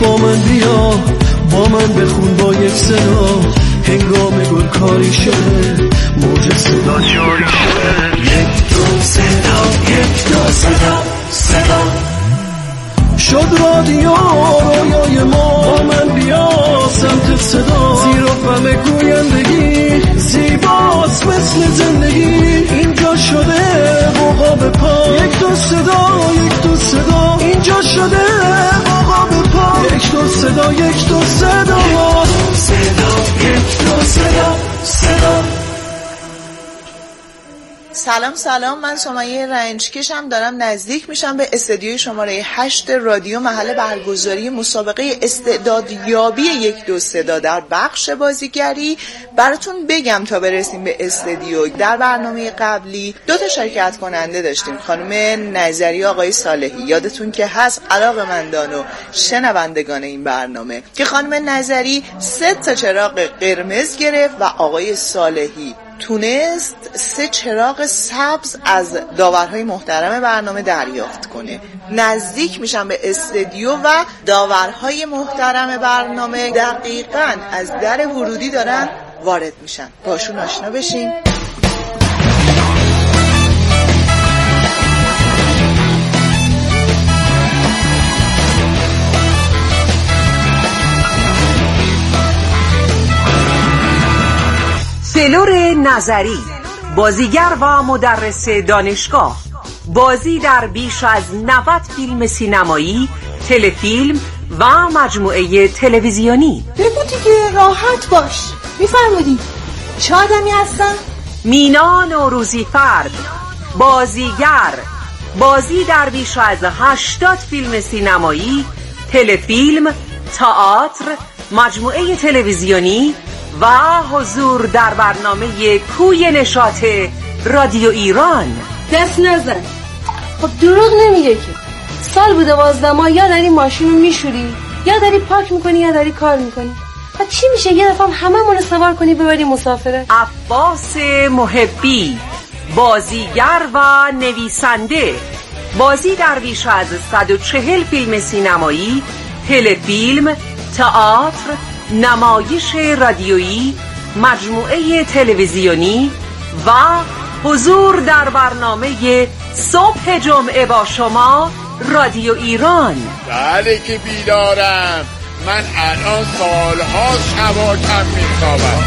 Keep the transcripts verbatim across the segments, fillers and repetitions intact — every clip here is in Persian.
با من بیا، با من بخون با یک صدا، هنگام گل کاری شده موج صدا جاری شده. یک دو صدا، یک دو صدا، صدا شد رادیو رویای ما، با من بیا سمت صدا، زیر و فم گویندگی زیباست مثل زندگی، اینجا شده بقا به پا. یک دو صدا، یک دو صدا، اینجا شده بقا به پا. یک دو صدا، یک دو صدا، صدا، یک دو صدا، صدا. سلام سلام، من سمیه رنجکشم، دارم نزدیک میشم به استدیوی شماره هشت رادیو، محل برگزاری مسابقه استعدادیابی یک دو صدا در بخش بازیگری. براتون بگم تا برسیم به استدیو، در برنامه قبلی دو تا شرکت کننده داشتیم، خانم نظری، آقای صالحی. یادتون که هست علاقه‌مندان و شنوندگان این برنامه که خانم نظری سه تا چراغ قرمز گرفت و آقای صالحی تونست سه چراغ سبز از داورهای محترم برنامه دریافت کنه. نزدیک میشم به استدیو و داورهای محترم برنامه دقیقاً از در ورودی دارن وارد میشن، باشون آشنا بشیم. فلور نظری، بازیگر و مدرس دانشگاه، بازی در بیش از نود فیلم سینمایی، تلفیلم و مجموعه تلویزیونی. بگو دیگه، راحت باش. میفرمودی چه آدمی هستن؟ مینا نوروزی فرد، بازیگر، بازی در بیش از هشتاد فیلم سینمایی، تلفیلم، تئاتر، مجموعه تلویزیونی و حضور در برنامه کوی نشاط رادیو ایران. دست نزن. خب دروغ نمیگه که. سال بوده دوازده ماه یا داری ماشین رو میشوری، یا داری پاک میکنی، یا داری کار میکنی. و چی میشه یه دفعه هممون سوار کنی ببری مسافره؟ عباس محبی، بازیگر و نویسنده، بازی در بیش از صد و چهل فیلم سینمایی، تلفیلم، تئاتر، نمایش رادیویی، مجموعه تلویزیونی و حضور در برنامه صبح جمعه با شما رادیو ایران. بله که بیدارم، من الان سالها شباکم میخوابم.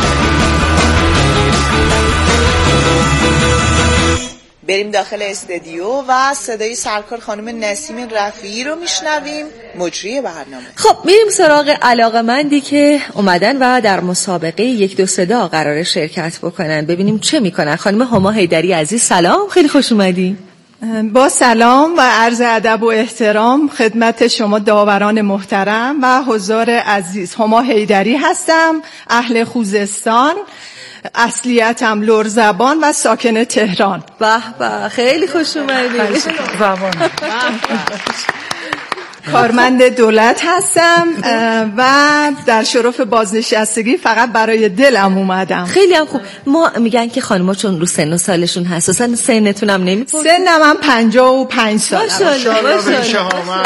بریم داخل استودیو و صدای سرکار خانم نسیم رفیعی رو میشنویم، مجری برنامه. خب میریم سراغ علاقه‌مندی که اومدن و در مسابقه یک دو صدا قرار شرکت بکنن، ببینیم چه میکنن. خانم هما حیدری عزیز، سلام، خیلی خوش اومدین. با سلام و عرض ادب و احترام خدمت شما داوران محترم و حضار عزیز. هما حیدری هستم، اهل خوزستان، اصلیتم لر زبان و ساکن تهران. به به، خیلی خوش اومدید. زبان. کارمند دولت هستم و در شرف بازنشستگی فقط برای دلم اومدم. خیلی هم خوب. ما میگن که خانم‌ها چون رو سن و سالشون حساسن، سنتون هم نمیپرسن. سنم هم پنجاه و پنج سالم. ماشاءالله ماشاءالله.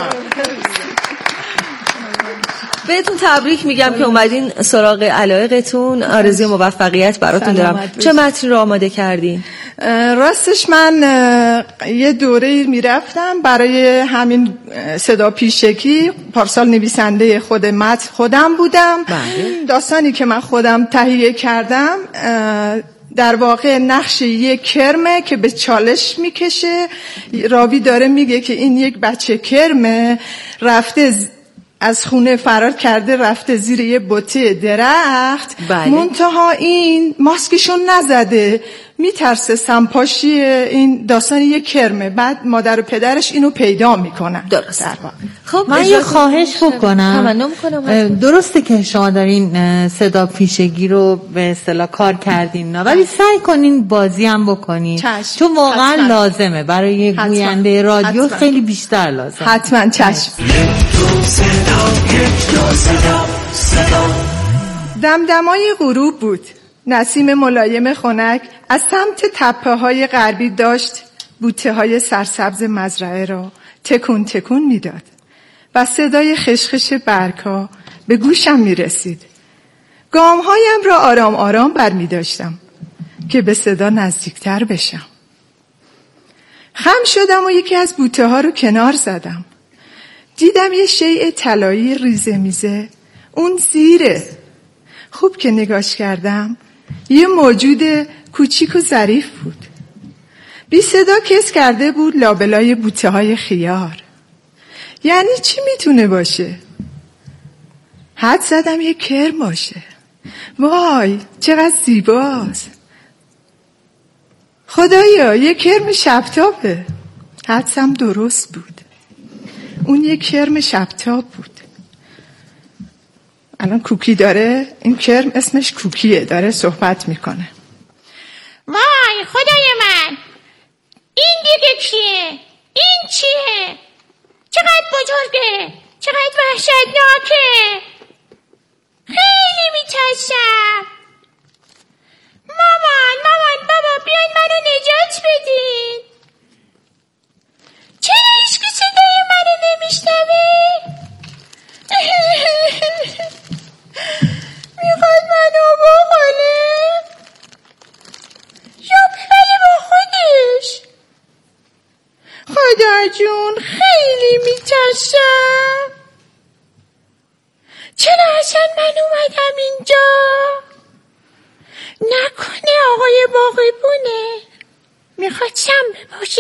بهتون تبریک میگم که اومدین سراغ علایقتون. آرزوی موفقیت براتون دارم. چه متنی رو آماده کردین؟ راستش من یه دوره میرفتم برای همین صدا پیشکی، پارسال نویسنده خود متن خودم بودم. بله. داستانی که من خودم تهیه کردم در واقع نقش یک کرمه که به چالش میکشه. راوی داره میگه که این یک بچه کرمه رفته از خونه فرار کرده، رفته زیر یه بوته درخت. بله. منتها این ماسکشون نزده، میترسه سمپاشی این داستان یه کرمه. بعد مادر و پدرش اینو پیدا میکنن. درست. خب من یه خواهش بکنم. درسته که شما دارین صدا پیشگی رو به اصطلاح کار کردین، ولی سعی کنین بازی هم بکنین، چشم. چون واقعا حتما لازمه برای گوینده رادیو، حتما خیلی بیشتر لازمه. حتما چشم. دمدمای غروب بود. نسیم ملایم خنک از سمت تپه های غربی داشت بوته های سرسبز مزرعه را تکون تکون میداد. و صدای خشخش برگ‌ها به گوشم می رسید. گام‌هایم را آرام آرام بر می داشتم که به صدا نزدیکتر بشم. خم شدم و یکی از بوته ها رو کنار زدم. دیدم یه شیء طلایی ریزه میزه اون زیره. خوب که نگاش کردم یه موجود کوچیک و ظریف بود. بی صدا کس کرده بود لابلای بوته های خیار. یعنی چی میتونه باشه؟ حد زدم یه کرم باشه. وای چقدر زیباست. خدایا یه کرم شبتابه. حدسم درست بود. اون یه کرم شبتاب بود. الان کوکی داره. این کرم اسمش کوکیه. داره صحبت میکنه. وای خدای من، این دیگه کیه؟ این چیه؟ چقدر بزرگه، چقدر وحشتناکه. خیلی میترسم. مامان مامان بابا بیاین منو نجات بدین. چرا هیچکی صدای منو نمیشنوه؟ میخواد منو بخوره یا ببره با خودش. خدا جون خیلی میترسم. چرا اصلا من اومدم اینجا؟ نکنه آقای باغبونه میخواد شنبه باشه؟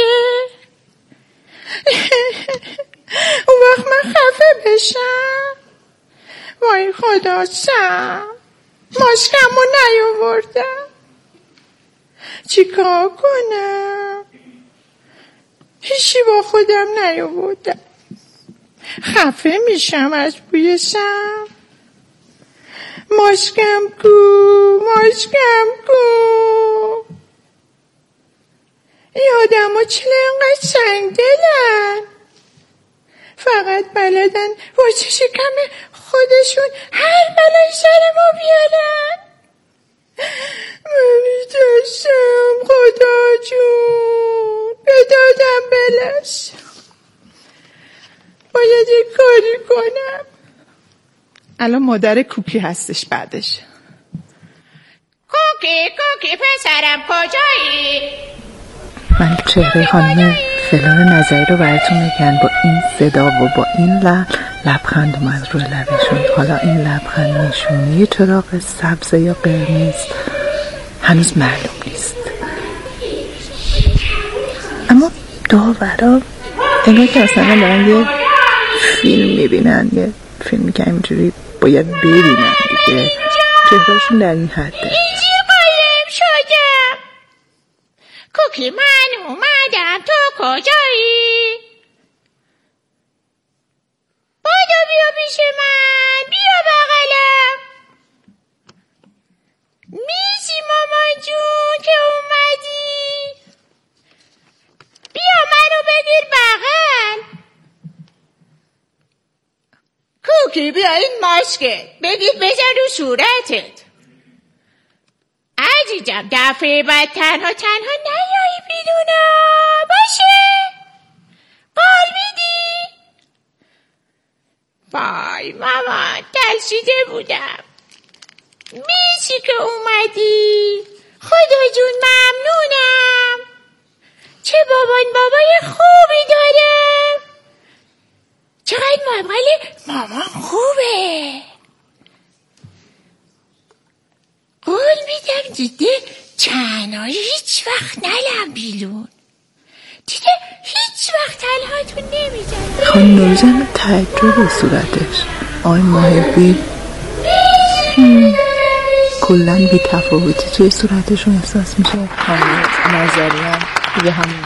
اون وقت من خفه بشم. وای خدا شم ماشکمو نیاوردم. چی کار کنم؟ هیچی با خودم نیاوردم. خفه میشم از بوی شم. ماشکم کو ماشکم کو. این آدم ها چرا اینقدر سنگ دلن؟ فقط بلدن واسه شکم خودشون هر بلای سر ما بیارن. من میترسم خدا جون به دادم بلش. باید یک کاری کنم. الان مادر کوکی هستش بعدش. کوکی کوکی پسرم کجایی؟ من چهره خانم فلور نظری رو براتون میگن با این صدا و با این لب لبخند اومد روی لبشون. حالا این لبخند نشونه یه چراغ سبز یا قرمز هنوز معلوم نیست، اما داورا انگار که اصلا دارن یه فیلم میبینن، یه فیلمی که اینجوری باید ببینن دیگه. چهرهاشون در این حده. اینجی قایم شدم. کوکی من اومدم، تو کجایی؟ بادو بیا پیش من، بیا بغلم. میسی مامان جون که اومدی. بیا منو بگیر بغل. کوکی بیا این ماسکت بگیر بزن رو صورتت. عزیزم دفعه بعد تنها تنها نیایی بیرون باشه؟ قول میدی؟ وای مامان ترسیده بودم. میسی که اومدی. خدا جون ممنونم. چه بابان بابای خوبی دارم. چقدر معامله مامان خوبه. قول میدم دیده چنایی هیچ وقت نلم بیرون. دیده هیچ وقت تنهاتون نمیزنم. خانم نوریزن تعجب به صورتش. آی محبی کلن بی تفاوتی توی صورتشون احساس میشه. خانم نظری هم دیگه همون.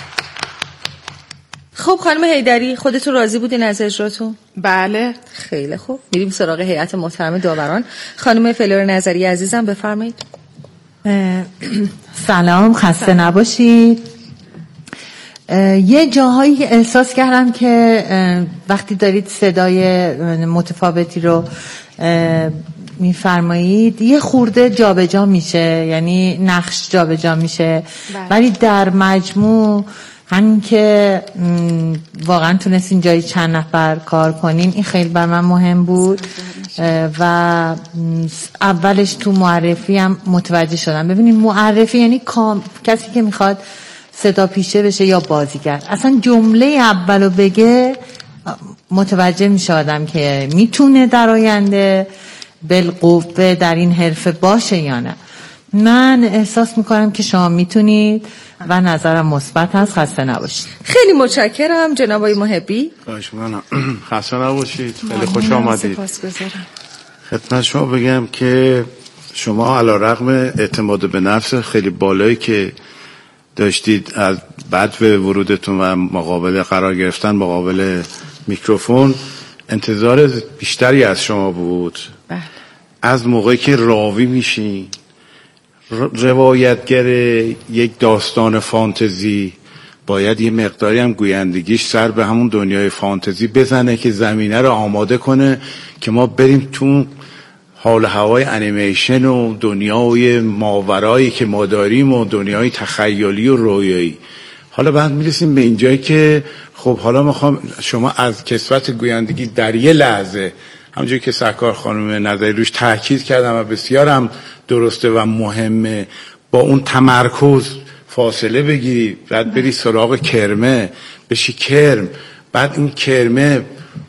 خب خانم حیدری خودتون راضی بودین از اجراتون؟ بله. خیلی خوب. میریم سراغ هیئت محترم داوران. خانم فلور نظری عزیزم بفرمایید. سلام، خسته نباشید. یه جاهایی احساس کردم که وقتی دارید صدای متفاوتی رو میفرمایید یه خورده جابجا میشه، یعنی نقش جابجا میشه، ولی در مجموع همین که واقعا تونستین جایی چند نفر کار کنین این خیلی بر من مهم بود و اولش تو معرفی هم متوجه شدم. ببینید معرفی یعنی کام... کسی که میخواد صدا پیشه بشه یا بازیگر، اصلا جمله اولو بگه متوجه میشه آدم که میتونه در آینده بالقوه در این حرفه باشه یا نه. من احساس میکنم که شما میتونید و نظرم مثبت هست. خسته نباشید. خیلی متشکرم جناب آقای محبی. خواهش میکنم. خسته نباشید. خیلی خوش آمدید. سپاسگزارم. خدمت شما بگم که شما علی رغم اعتماد به نفس خیلی بالایی که داشتید از بعد به ورودتون و مقابل قرار گرفتن مقابل میکروفون انتظار بیشتری از شما بود. بله. از موقعی که راوی میشی روایتگر یک داستان فانتزی باید یه مقداری هم گویندگیش سر به همون دنیای فانتزی بزنه که زمینه رو آماده کنه که ما بریم تو حال هوای انیمیشن و دنیای ماورایی که ما داریم و دنیای تخیلی و رویایی. حالا بعد میرسیم به اینجایی که خب حالا میخوام شما از کسوت گویندگی در یه لحظه همونجوری که سرکار خانم نظری روش تاکید کردم و بسیارم درسته و مهمه، با اون تمرکز فاصله بگیری، بعد بری سراغ کرمه بشی کرم، بعد این کرمه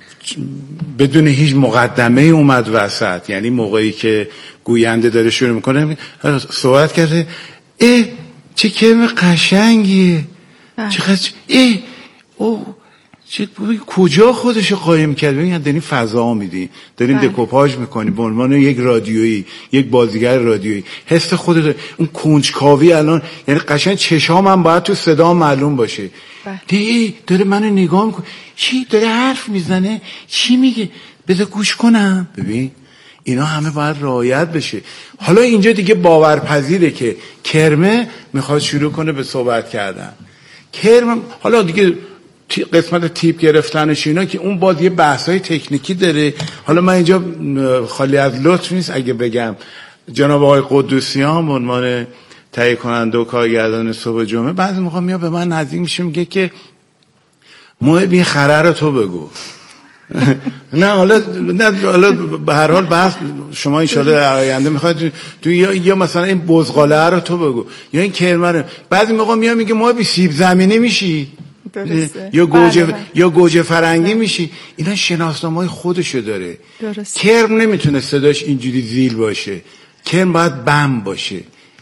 بدون هیچ مقدمه اومد وسط. یعنی موقعی که گوینده داره شروع میکنه صحبت کرده اه چه کرم قشنگیه، چقدر اه او چه کجا خودشو قایم کرده. یعنی داریم فضا میدی، داریم دکوپاژ میکنی به عنوان یک رادیویی، یک بازیگر رادیویی، حس خودت اون کنجکاوی الان. یعنی قشنگ چشام هم باید تو صدا معلوم باشه. دی داره منو نگاه میکنه، چی داره حرف میزنه، چی میگه، بذار گوش کنم. ببین اینا همه باید رعایت بشه. حالا اینجا دیگه باورپذیره که کرمه میخواد شروع کنه به صحبت کردن. کرم حالا دیگه قسمت تیپ گرفتنش اینا که اون باز یه بحثای تکنیکی داره. حالا من اینجا خالی از لطف نیست اگه بگم جناب آقای قدوسیان به عنوان تهیه کننده و کارگردان صبح جمعه بعضی موقع میاد به من نزدیک میشه میگه که محب این خره رو تو بگو. نه حالا نه حالا به هر حال بحث شما ان شاءالله آینده میخواید تو یا, یا مثلا این بزغاله رو تو بگو یا این کرمه رو. بعضی موقع میاد میگه محب سیب زمینی میشی درسته. یا گوجه بله بله. یا گوجه فرنگی میشی. اینا شناسنامه‌های خودشو داره. درسته. کرم نمیتونه صداش اینجوری زیل باشه، کرم باید بم باشه.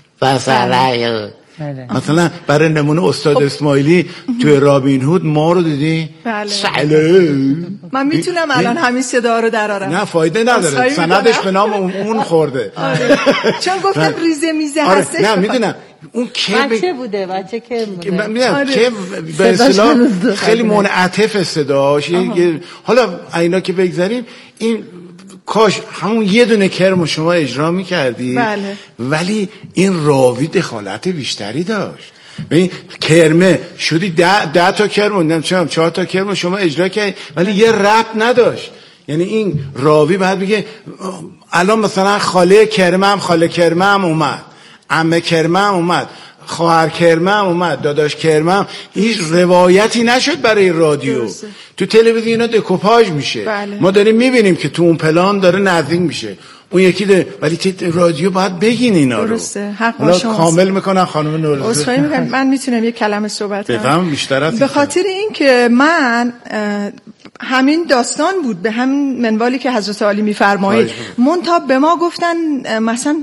مثلا مثلا برای نمونه استاد اسماعیلی توی رابین هود ما رو دیدی؟ بله. سلام. من میتونم الان همین صدا رو درارم. نه فایده نداره، سندش به نام اون خورده. چون گفتم ریزه میزه هستش. نه میدونم اون که بچه بوده بچه که بوده من میدونم که به اصطلاح خیلی منعطف صداش. حالا اینا که بگذاریم این کاش همون یه دونه کرم شما اجرا میکردی. بله. ولی این راوی دخالت بیشتری داشت. ببین کرمه شدی ده, ده تا کرم نمیدونم چهار تا کرم شما اجرا کردی ولی یه ربط نداشت. یعنی این راوی بعد بگه الان مثلا خاله کرمه هم خاله کرمه هم اومد، عمه کرمه هم اومد، خواهر کرمه هم اومد، داداش کرمه هم. هیچ روایتی نشد برای رادیو. درسته. تو تلویزیون اینا دکوپاژ میشه. بله. ما داریم میبینیم که تو اون پلان داره نزدیک میشه اون یکی ده. ولی رادیو باید بگین اینا رو. درسته. حق با شما. کامل میکنن خانم نورزی. اصلاحی میکنم. من میتونم یک کلمه صحبت کنم. بفهم بیشتر از به خاطر این که من همین داستان بود به همین منوالی که حضرت عالی میفرمایید. منتها به ما گفتن مثلا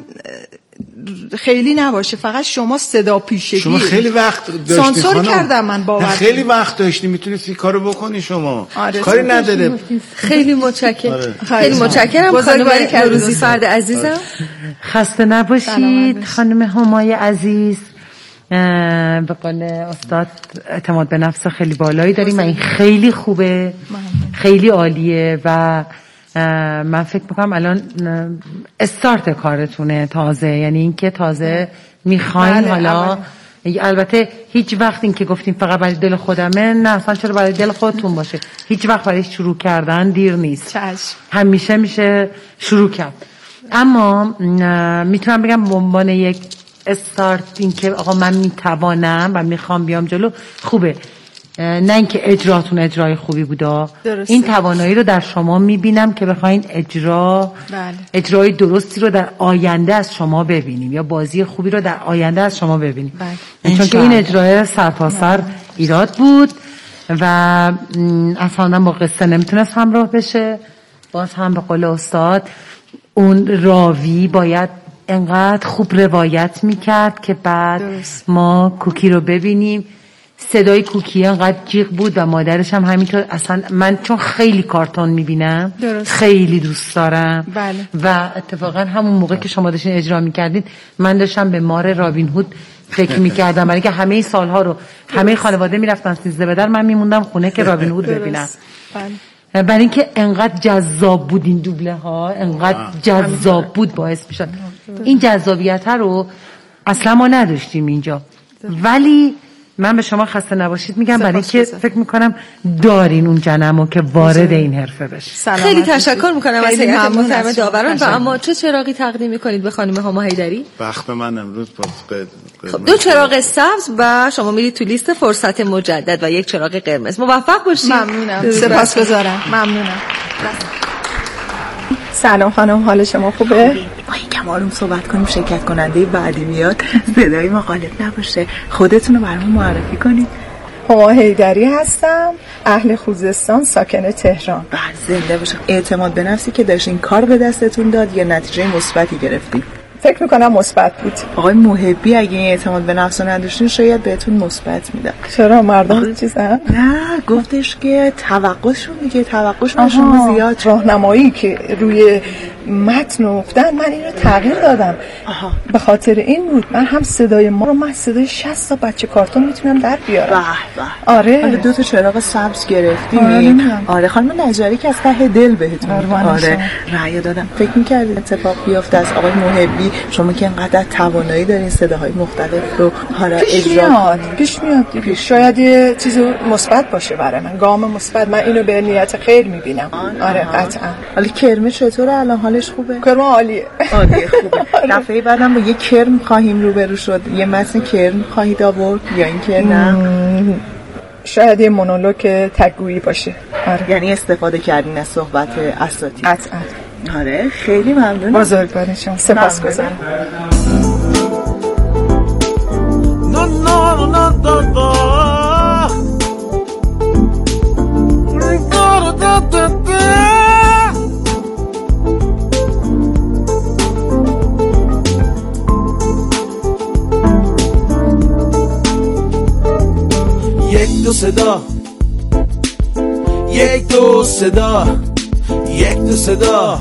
خیلی نباشه، فقط شما صدا پیشگی. شما خیلی وقت داشتی سانسور کردم من باور. خیلی وقت داشتی میتونستی کارو بکنی شما. آره کاری نداره. خیلی متشکرم. آره. خیلی متشکرم خانم نوروزی فرد عزیزم. خسته نباشید خانم همای عزیز. به قول استاد اعتماد به نفس خیلی بالایی داریم و این خیلی خوبه، خیلی عالیه و من فکر میکنم الان استارت کارتونه تازه. یعنی این که تازه میخواین. بله حالا بله. البته هیچ وقت این که گفتیم فقط برای دل خودمه، نه اصلا چرا برای دل خودتون باشه. هیچ وقت برای شروع کردن دیر نیست. چشم. همیشه میشه شروع کرد. اما میتونم بگم به عنوان یک استارت این که آقا من میتوانم و میخوام بیام جلو خوبه، نه اینکه اجراتون اجرای خوبی بوده. این توانایی رو در شما میبینم که بخواین اجرا بله. اجرای درستی رو در آینده از شما ببینیم یا بازی خوبی رو در آینده از شما ببینیم بله. چون که این اجرای سرتاسر ایراد بود و اصلا با قصه نمیتونست همراه بشه. باز هم به قول استاد اون راوی باید انقدر خوب روایت میکرد که بعد درست. ما کوکی رو ببینیم. صدای کوکی انقدر جیغ بود و مادرش هم همینطور. اصلا من چون خیلی کارتون میبینم درست. خیلی دوست دارم بله. و اتفاقا همون موقع که شما داشتین اجرا میکردین من داشتم به مار رابین هود فکر میکردم، برای که همه سالها رو همه خانواده میرفتن سیزده بدر، من میموندم خونه که رابین هود ببینم بله. برای اینکه انقدر جذاب بود این دوبله ها، انقدر جذاب بود باعث میشد. این جذابیت رو اصلا ما نداشتیم اینجا، ولی من به شما خسته نباشید میگم برای اینکه فکر میکنم دارین اون جنمو که وارد این حرفه بشید. خیلی تشکر میکنم از هیئت محترم داوران. و اما چه چراغی تقدیم میکنید به خانم هما حیدری؟ وقت من امروز خب دو چراغ سبز و شما میرید تو لیست فرصت مجدد و یک چراغ قرمز. موفق باشید. ممنونم. سپاسگزارم. ممنونم. سلام خانم، حال شما خوبه؟ ما یکم آروم صحبت کنیم، شرکت کننده بعدی میاد صدای ما غالب نباشه. خودتون رو برام معرفی کنید. هما حیدری هستم، اهل خوزستان، ساکن تهران. بعد زنده باشه. اعتماد به نفسی که داشتین کار به دستتون داد یا نتیجه مثبتی گرفتین؟ فکر میکنم مثبت بود. آقای محبی اگه این اعتماد به نفس رو نداشتین شاید بهتون مثبت میدن. چرا مردم چیزن؟ نه گفتش که توقعشون میگه توقعشون شما زیاد. راهنمایی که روی متن افتادن من این رو تغییر دادم. آها. به خاطر این بود من هم صدای ما رو من صدای شصت تا بچه کارتون میتونم در بیارم. به به. آره. حالا دو تا چراغ سبز گرفتیم. آره, آره خانم نجاری که از ته دل بهتون آره رأی دادم. فکر می‌کردید اتفاق بیفته از آقای محبی شما که اینقدر توانایی دارین صداهای مختلف رو حالا اجرا میاد پیش میاد دیگه. شاید یه چیز مثبت باشه برای من، گام مثبت. من اینو به نیت خیر میبینم. آره قطعا. حالا کرم چطوره الان؟ حالش خوبه؟ کرم عالیه. عالیه خوبه. دفعه بعدم با یه کرم خواهیم روبرو شد. یه متن کرم خواهید آورد یا اینکه نه؟ شاید یه مونولوگ تگویی باشه. آره. یعنی استفاده کردین از صحبت اساتید. قطعا. آره خیلی ممنون. بزرگوارین شما. سپاسگزارم. یک دو صدا یک دو صدا یک دو صدا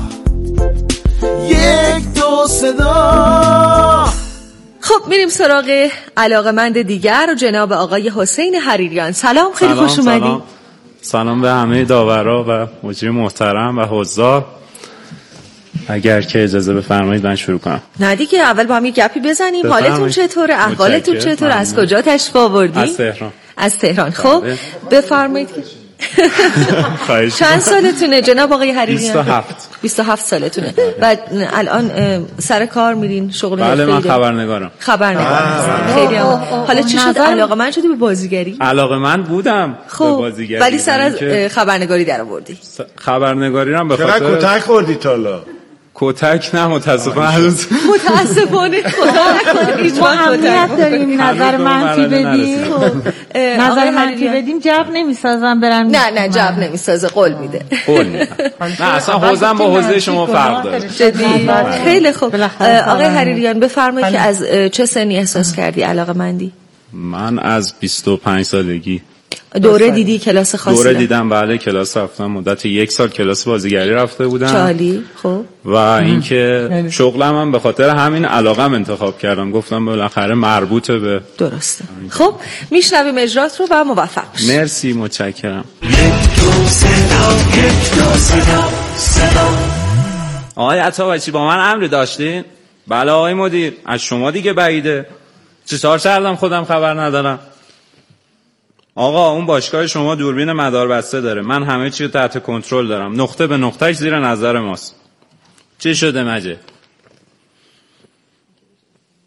یک دو صدا. خب میریم سراغ علاقمند دیگر و جناب آقای حسین حریریان. سلام، خیلی خوش اومدید. سلام. سلام به همه داورا و مجری محترم و حضار. اگر که اجازه بفرمایید من شروع کنم. نه دیگه اول با هم یه گپی بزنیم. حالتون چطوره؟ احوالتون چطوره؟ از کجا تشریف آوردین؟ از تهران. از تهران. خب بفرمایید که چند سالتونه جناب آقای حریریان؟ بیست و هفت. بیست و هفت سالتونه. و الان سر کار میرین؟ شغل بله من خبرنگارم. خبرنگارم. خیلی هم. حالا چی شد علاقه‌مند شدی به بازیگری؟ علاقه‌مند بودم خب. به بازیگری ولی سر از خبرنگاری در آوردی. خبرنگاری رو به خاطر چرا کتک خوردی تا حالا؟ کتک نه متاسفانه هنوز متاسفانه خدا نکنه هیچ وقت اهمیت داریم نظر منفی بدیم. نظر منفی بدیم جواب نمیسازم برم. نه نه جواب نمیسازه، قول میده. قول میده. نه اصلا حوزم با حوزه شما فرق داره. جدی. خیلی خوب. آقای حریریان بفرمایید که از چه سنی احساس کردی علاقه‌مندی؟ من از بیست و پنج سالگی. دوره دیدی کلاس خاصی؟ دوره دیدم بله، کلاس رفتم، مدت یک سال کلاس بازیگری رفته بودم. چالی. خب و اینکه شغلم هم به خاطر همین علاقم انتخاب کردم، گفتم بالاخره مربوطه به. درسته. خب میشنویم اجرات رو و موفق باشید. مرسی، متشکرم. یک دو صدا یک دو صدا صدا. آقای عطابچی با من امری داشتین؟ بله آقای مدیر، از شما دیگه بعیده. چطور کردم خودم خبر ندارم؟ آقا اون باشگاه شما دوربین مداربسته داره، من همه چی رو تحت کنترل دارم، نقطه به نقطهش زیر نظر ماست. چی شده مجه؟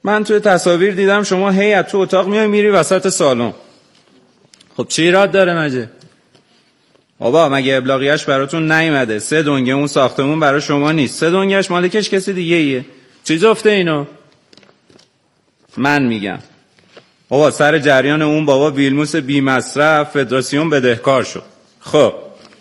من توی تصاویر دیدم شما هی تو اتاق میای میری وسط سالن. خب چی ایراد داره مگه؟ بابا مگه ابلاغیش براتون نیومده؟ سه دنگه اون ساختمون برای شما نیست، سه دنگهش مالکش کسی دیگه ایه. چی جفته اینو؟ من میگم بابا سر جریان اون بابا ویلموس بی مصرف فدراسیون بدهکار شد. خب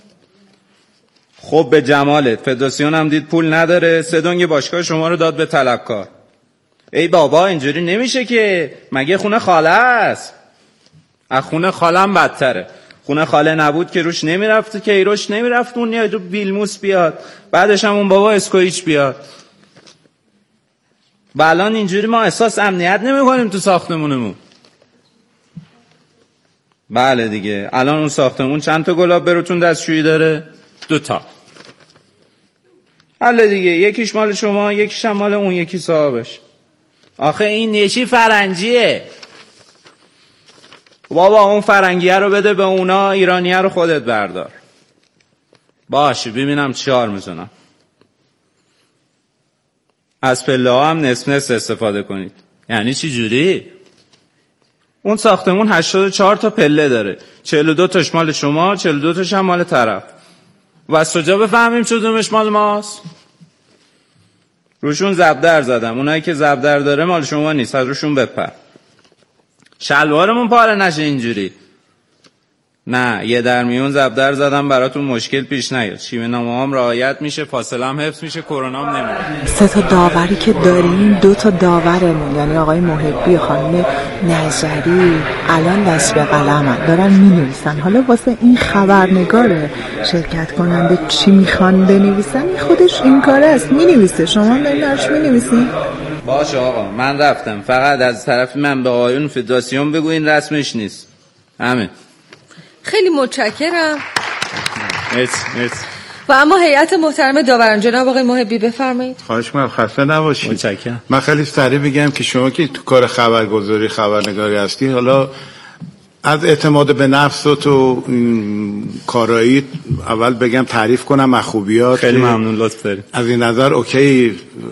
خب به جمالت فدراسیون هم دید پول نداره، سه دنگ باشگاه شما رو داد به طلبکار. ای بابا اینجوری نمیشه که، مگه خونه خاله است؟ از خونه خالم بدتره. خونه خاله نبود که روش نمیرفت، که ایروش نمیرفت اون یا ویلموس بیاد، بعدش هم اون بابا اسکویچ بیاد. و الان اینجوری ما احساس امنیت نمی کنیم تو ساختمونمون. بله دیگه الان اون ساختمون چند تا گلاب بروتون دستشویی داره؟ دو تا. حالا دیگه یکیش مال شما، یکیش هم مال اون یکی صاحبش. آخه این نشی فرنگیه بابا، اون فرنگیه رو بده به اونا، ایرانیه رو خودت بردار. باشه ببینم چیار میزنم. از پله ها هم نصف نصف استفاده کنید. یعنی چی جوری؟ اون ساختمون هشتاد و چهار تا پله داره، چهل و دو تاش مال شما، چهل و دو تاش هم مال طرف. و از کجا بفهمیم کدومش مال ماست؟ روشون زبدر زدم، اونایی که زبدر داره مال شما نیست، از روشون بپر. شلوارمون پاره نشه اینجوری. نه یه در میون زبدر زدم براتون مشکل پیش نیاد. شیوه نامه هم رعایت میشه، فاصله هم حفظ میشه، کرونا هم نمیره. سه تا داوری که داریم، دو تا داورمون یعنی آقای محبی و خانم نظری الان دست به قلمن دارن مینویسن. حالا واسه این خبرنگار شرکت کننده چی میخوان بنویسن؟ خودش این کاره است، مینویسه. شما دارین درش مینویسین؟ باشه آقا من رفتم، فقط از طرف من به آقایون فدراسیون بگو این رسمش نیست. همین. خیلی متشکرم. مرسی مرسی. و اما هیئت محترم داوران جناب آقای محبی بفرمایید. خواهش می‌کنم خسته نباشید. متشکرم. من خیلی سریع بگم که شما که تو کار خبرگزاری خبرنگاری هستی، حالا از اعتماد به نفس و تو کارایی اول بگم تعریف کنم از خوبیات. خیلی ممنون لطف دارید. از این نظر اوکی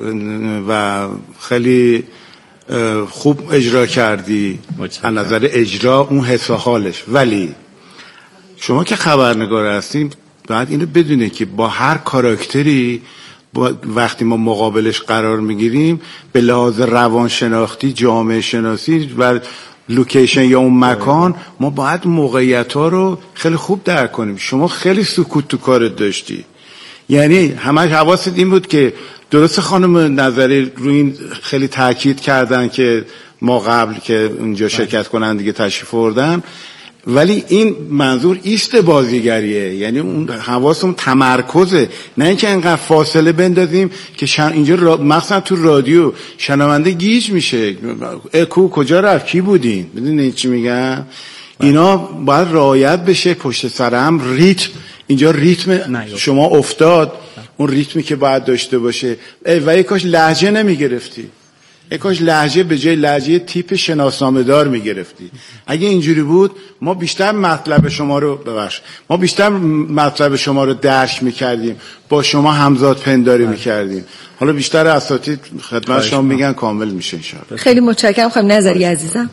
و خیلی خوب اجرا کردی از نظر اجرا اون حس و حالش. ولی شما که خبرنگار هستیم باید اینو بدونید که با هر کاراکتری وقتی ما مقابلش قرار میگیریم به لحاظ روانشناختی، جامعه شناسی و لوکیشن یا اون مکان ما باید موقعیت ها رو خیلی خوب درک کنیم. شما خیلی سکوت تو کارت داشتی، یعنی همش حواست این بود که درست خانم نظری روی این خیلی تاکید کردن که ما قبل که اونجا شرکت کنن دیگه تشریف آوردن، ولی این منظور ایست بازیگریه، یعنی اون حواسمون تمرکزه، نه اینکه انقدر فاصله بندازیم که شن... اینجا را... مثلا تو رادیو شنونده گیج میشه، اکو کجا رفت کی بودین، میدونی چی میگم؟ اینا باید رعایت بشه. پشت سر هم ریتم، اینجا ریتم شما افتاد، اون ریتمی که باید داشته باشه. و یک کاش لهجه نمیگرفتی، یک کاش لهجه به جای لهجه تیپ شناسنامه دار میگرفتی. اگه اینجوری بود ما بیشتر مطلب شما رو ببخش ما بیشتر مطلب شما رو درک میکردیم، با شما همزاد پنداری میکردیم. حالا بیشتر اساتید خدمت شما میگن کامل میشه انشاءالله. خیلی متشکرم خانم نظری عزیزم.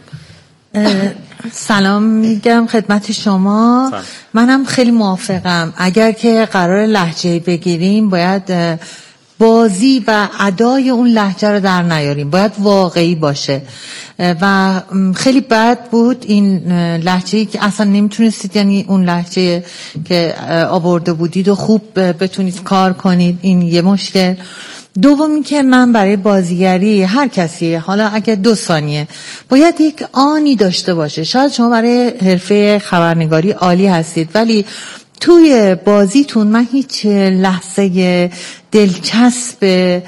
سلام میگم خدمت شما. سلام. منم خیلی موافقم. اگر که قرار لهجه بگیریم باید بازی و ادای اون لهجه رو در نیاریم، باید واقعی باشه. و خیلی بد بود این لهجه‌ای که اصلا نمیتونستید، یعنی اون لهجه که آورده بودید و خوب بتونید کار کنید، این یه مشکل. دومی که من برای بازیگری هر کسی، حالا اگه دو ثانیه باید یک آنی داشته باشه. شاید شما برای حرفه خبرنگاری عالی هستید ولی توی بازیتون من هیچ لحظه دلچسب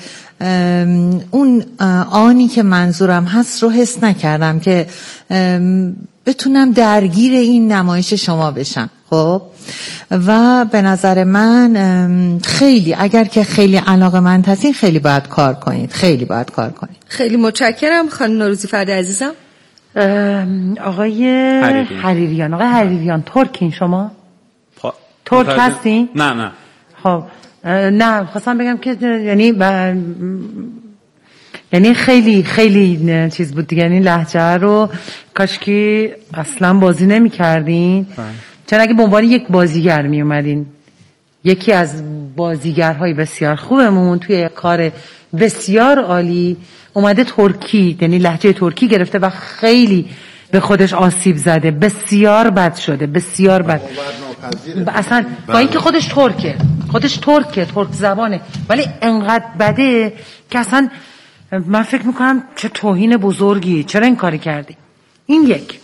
اون آنی که منظورم هست رو حس نکردم که بتونم درگیر این نمایش شما بشم. خب و به نظر من خیلی اگر که خیلی علاقه‌مند هستین خیلی باید کار کنید، خیلی باید کار کنید. خیلی متشکرم خانم نوروزی فرد عزیزم. آقای حریریان. حریریان آقای حریریان ترکین شما؟ پا... ترک هستین؟ نه نه. خب نه خواستم بگم که یعنی ب... یعنی خیلی خیلی چیز بود دیگه، یعنی لهجه رو کاشکی اصلا بازی نمی کردین، چون اگه به عنوان یک بازیگر می اومدین، یکی از بازیگرهای بسیار خوبمون توی کار بسیار عالی اومده ترکی، یعنی لهجه ترکی گرفته و خیلی به خودش آسیب زده، بسیار بد شده، بسیار بد. اصلا با اینکه خودش ترکه، خودش ترکه، ترک زبانه، ولی انقدر بده که اصلا من فکر میکنم چه توهین بزرگی، چرا این کاری کردی؟ این یک.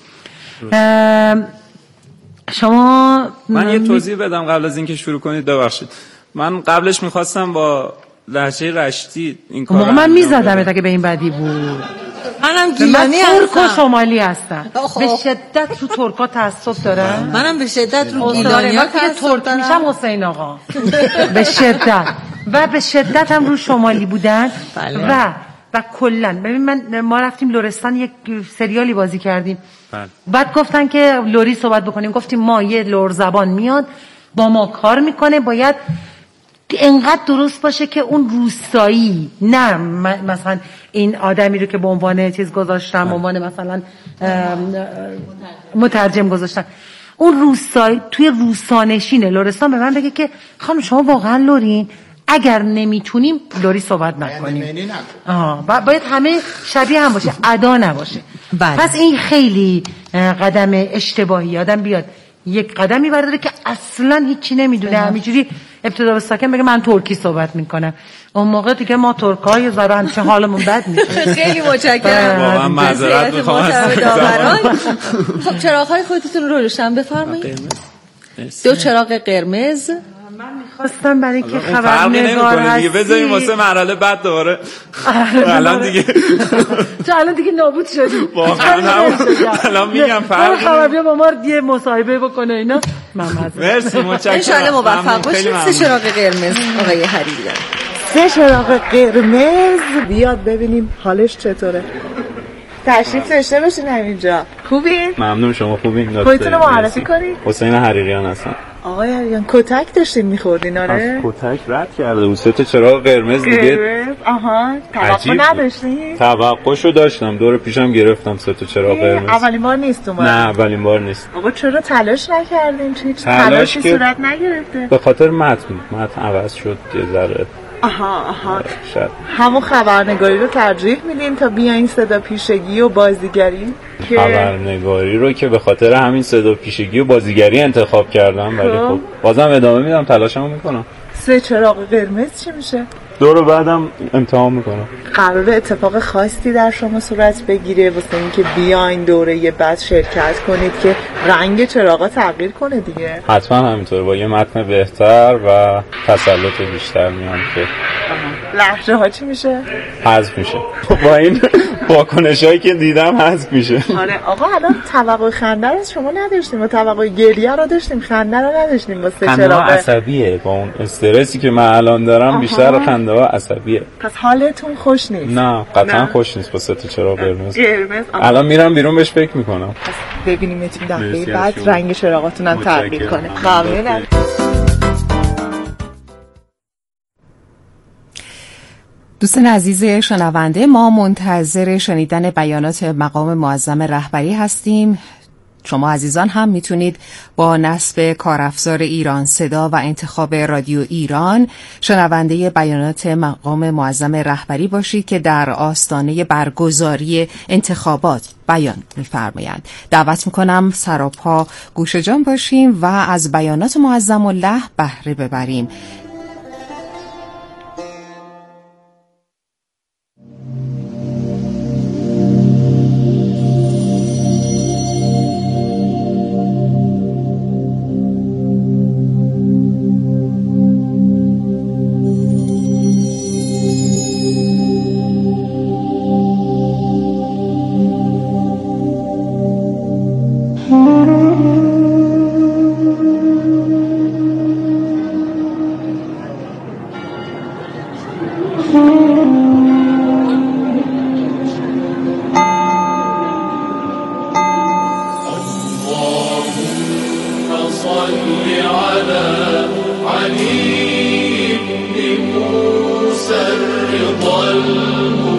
شما من یه توضیح بدم قبل از اینکه شروع کنید، ببخشید. من قبلش میخواستم با لهجه رشتی این کار رو من میزدم اگه به این بدی بود. منم گیلانی هستم، ترک و شمالی هستم، به شدت رو ترکا تعصب دارم. منم به شدت رو گیلانی ها ترک میشم حسین آقا به شدت، و به شدت هم رو شمالی بودن. بله. و و کلن ببین من ما رفتیم لرستان یک سریالی بازی کردیم. بله. بعد گفتن که لری صحبت بکنیم، گفتیم ما یه لر زبان میاد با ما کار میکنه، باید انقدر درست باشه که اون روستایی، نه مثلا این آدمی رو که به عنوان چیز گذاشتم، به عنوان مثلا مترجم گذاشتم، اون روستایی توی روستانشین لرستان به من بگه که خانم شما واقعا لرین، اگر نمیتونیم لری صحبت نکنیم. آها باید همه شبیه هم باشه، ادا نباشه. بله. پس این خیلی قدم اشتباهی، آدم بیاد یک قدمی برداره که اصلا هیچی نمیدونه، همینجوری ابتدا به ساکن بگه من ترکی صحبت میکنم، اون موقع دیگه ما ترکای زارا همچه حالمون بد میشه. خیلی متشکرم. واقعا معذرت میخوام. خب چراغ‌های خودتون رو روشن بفرمایید. دو چراغ قرمز. من میخواستم برای که خبرنگار هستی دیگه بذاریم واسه مرحله بعد دوباره. الان دیگه تو الان دیگه نابود شدی واقعا. الان میگم فرق خبرنگار با ما یه مصاحبه بکنه اینا. من مرسی متشکرم. ان شاء الله موفق باشید. سه چراغ قرمز آقای حریریان. سه چراغ قرمز بیاد ببینیم حالش چطوره. تشریف داشته باشین همینجا. خوبین؟ ممنون. شما خوبین؟ خودتون رو معرفی کنید. حسین حریریان هستم. آقای حریریان کتک داشتین می‌خوردین آره؟ از کتک رد کرده بود. سه تا چراغ قرمز دیگه. قرمز آها. توقع نداشتین؟ توقعشو داشتم. دور پیشم گرفتم سه تا چراغ قرمز. اولین بار نیست اومد. نه اولین بار نیست. آقا چرا تلاش نکردین؟ چه تلاشی صورت نگرفته؟ به خاطر متن، متن عوض شد یه ذره. آها آها شد. همون خبرنگاری رو ترجیح میدین تا بیاین صدا پیشگی و بازیگری؟ خبرنگاری رو که به خاطر همین صدا پیشگی و بازیگری انتخاب کردم، ولی خب بازم ادامه میدم، تلاشمو میکنم. سه چراغ قرمز چی میشه؟ دور بعدم امتحان میکنم. قراره اتفاق خاصی در شما صورت بگیره واسه اینکه بیاین دوره بعد شرکت کنید که رنگ چراغا تغییر کنه دیگه؟ حتما همینطور، با یه متن بهتر و تسلط بیشتر میام که لهجه ها چی میشه؟ حذف میشه. با این واکنشایی که دیدم حذف میشه. آره آقا الان توقع خنده رو شما نداشتیم و توقع گریه رو داشتیم، خنده رو نداشتیم واسه چراغ. خنده عصبیه، با اون استرسی که من الان دارم آها. بیشتر خنده ها عصبیه. پس حالتون خوش نیست؟ نه قطعا خوش نیست با سه تا چراغ قرمز. قرمز الان میرم بیرون بهش فکر میکنم. پس ببینیم میتونیم دفعه بعد رنگ چراغاتون هم تغییر کنه. ممنونم. دوستان عزیز شنونده، ما منتظر شنیدن بیانات مقام معظم رهبری هستیم. شما عزیزان هم میتونید با نصب کارافزار ایران صدا و انتخاب رادیو ایران شنونده بیانات مقام معظم رهبری باشید که در آستانه برگزاری انتخابات بیان می‌فرمایند. دعوت میکنم سراپا گوش جان باشیم و از بیانات معظم الله بهره ببریم. علي بن موسى الرضا